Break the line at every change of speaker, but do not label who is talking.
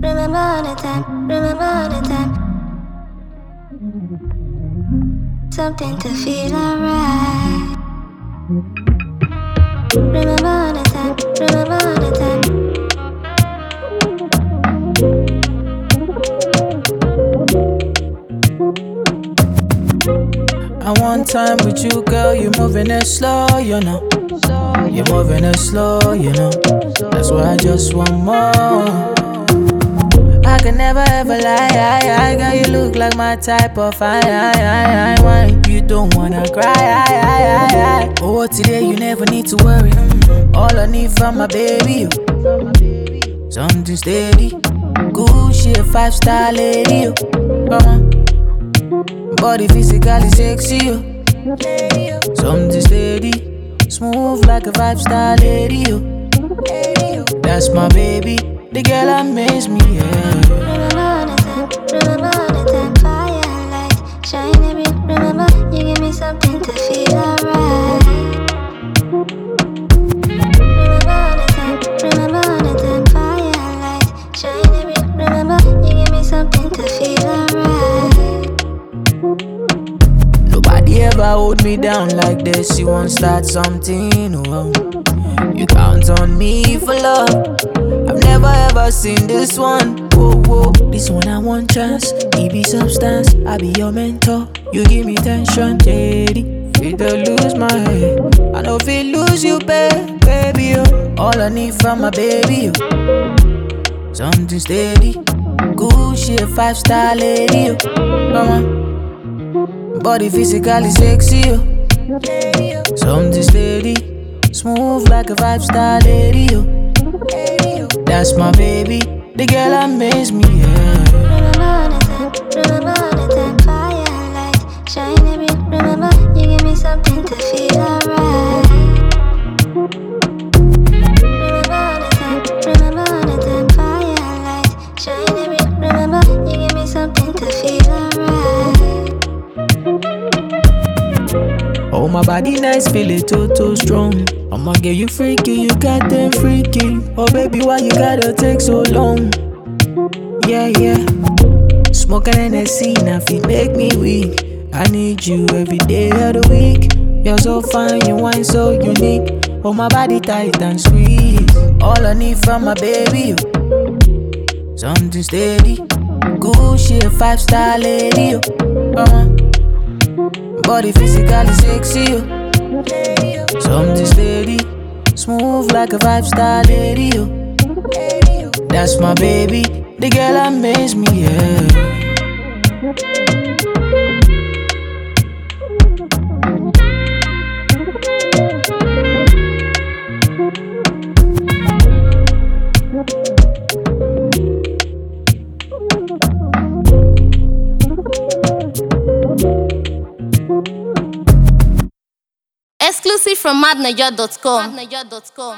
remember all the time, remember all the time. Something to feel alright. Remember all the time, remember all the time.
I want time with you, girl. You're moving it slow, you know. You're moving it slow, you know. That's why I just want more. I can never ever lie, girl. You look like my type of wine. You don't wanna cry, Oh, today you never need to worry. All I need from my baby, something steady. Good shit, 5-star lady, come on. Body physically sexy, something steady. Smooth like a 5-star lady, that's my baby. The girl amaze me,
Remember all the time, remember all the time. Fire and light, shine every. Remember, you give me something to feel alright. Remember all the time, remember all the time. Fire and light, shine every. Remember, you give me something to feel alright.
Nobody ever hold me down like this. You won't start something, oh. You count on me for love. I've never ever seen this one. Whoa, whoa. This one I want chance. It be substance. I be your mentor. You give me tension, lady. Feel to lose my head. I know feel lose you, baby. All I need from my baby, something steady. Good shit, 5-star lady, come on. Body physically sexy, something steady. Smooth like a 5-star lady, that's my baby. The girl amaze me,
Remember all the time, remember all the time. Fire and light, shine every. Remember, you give me something to feel alright. Remember all the time, remember all the time. Fire and light, shine every. Remember, you give me something to feel alright.
Oh, my body nice, feel it too strong. I'ma get you freaky, you got them freaky. Oh baby, why you gotta take so long? Yeah. Smoking Hennessy, now feel make me weak. I need you every day of the week. You're so fine, you wine so unique. Oh, my body tight and sweet. All I need from my baby, something steady. Good shit, 5-star lady, come on. Body physically sexy, something steady. Smooth like a 5-star lady, that's my baby. The girl amaze me,
Exclusive from madniger.com.